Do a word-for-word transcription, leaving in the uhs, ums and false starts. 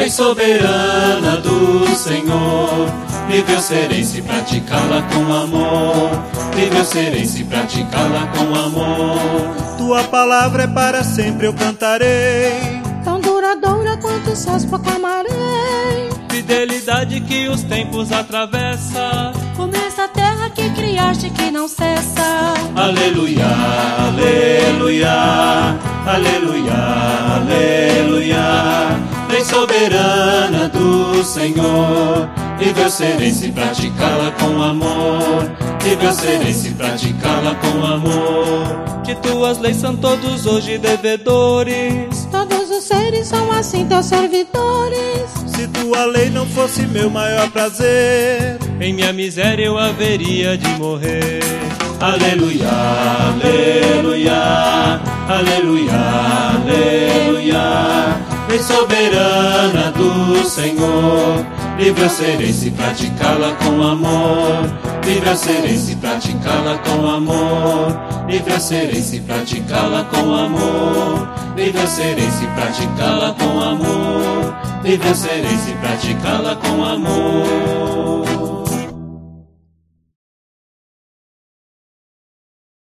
lei soberana do Senhor. Livre eu serei se praticá-la com amor. Livre eu serei se praticá-la com amor. Tua palavra é para sempre, eu cantarei, tão duradoura quanto os céus proclamarei. Fidelidade que os tempos atravessa, como esta terra que criaste que não cessa. Aleluia, aleluia, aleluia, aleluia. Lei soberana do Senhor. Livre eu serei se praticá-la com amor. Livre eu serei se praticá-la com amor. De tuas leis são todos hoje devedores, todos os seres são assim teus servidores. Se tua lei não fosse meu maior prazer, em minha miséria eu haveria de morrer. Aleluia, aleluia, aleluia, aleluia. Lei soberana do Senhor. Livre eu serei se praticá-la com amor. Livre eu serei se praticá-la com amor. Livre eu serei se praticá-la com amor. Livre eu serei se praticá-la com amor. Livre eu serei se praticá-la com amor.